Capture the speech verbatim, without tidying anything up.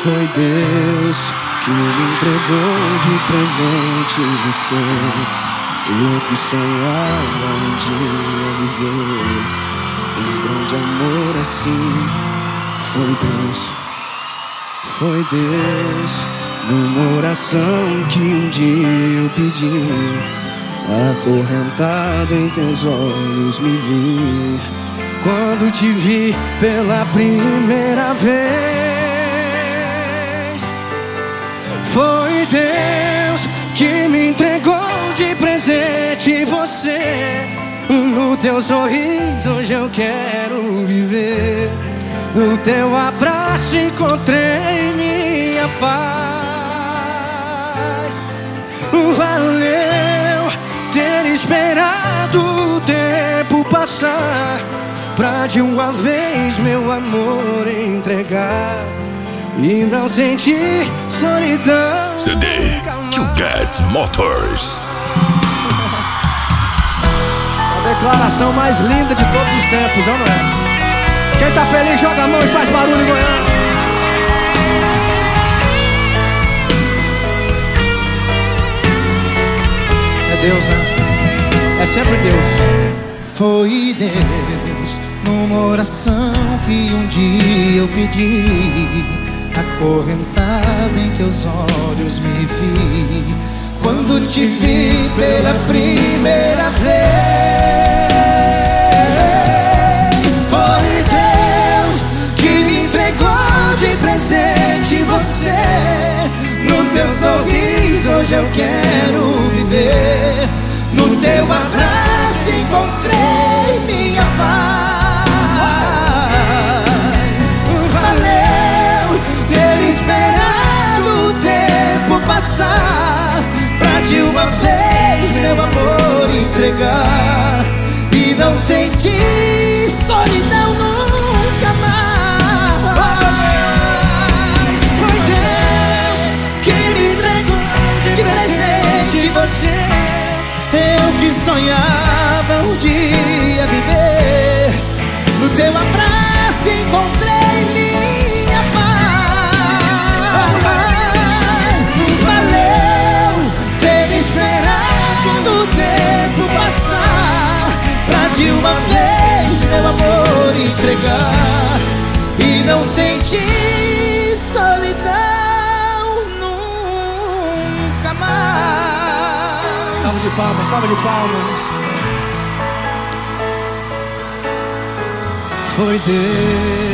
Foi Deus que me entregou de presente você. Eu que sonhava um dia viver um grande amor assim. Foi Deus, foi Deus, numa oração que um dia eu pedi. Acorrentado em teus olhos me vi, quando te vi pela primeira vez. Foi Deus que me entregou de presente você. No teu sorriso hoje eu quero viver. No teu abraço encontrei minha paz. Valeu ter esperado o tempo passar, pra de uma vez meu amor entregar e não sentir solidão. C D Two Cats Motors. A declaração mais linda de todos os tempos, não é? Quem tá feliz joga a mão e faz barulho em Goiânia. É Deus, né? É sempre Deus. Foi Deus, numa oração que um dia eu pedi. Acorrentada em teus olhos me vi, quando te vi pela primeira vez. Foi Deus que me entregou de presente você. No teu sorriso hoje eu quero viver. No teu abraço encontrei minha paz. Valeu ter esperado o tempo passar, pra de uma vez meu amor entregar e não sentir solidão nunca mais. Foi Deus que me entregou de presente você. Eu que sonhava um dia viver. No teu abraço encontrei minha paz. Valeu ter esperado o tempo passar, pra de uma vez meu amor entregar e não sentir solidão nunca mais. Salve de palmas, salve de palmas. Foi Deus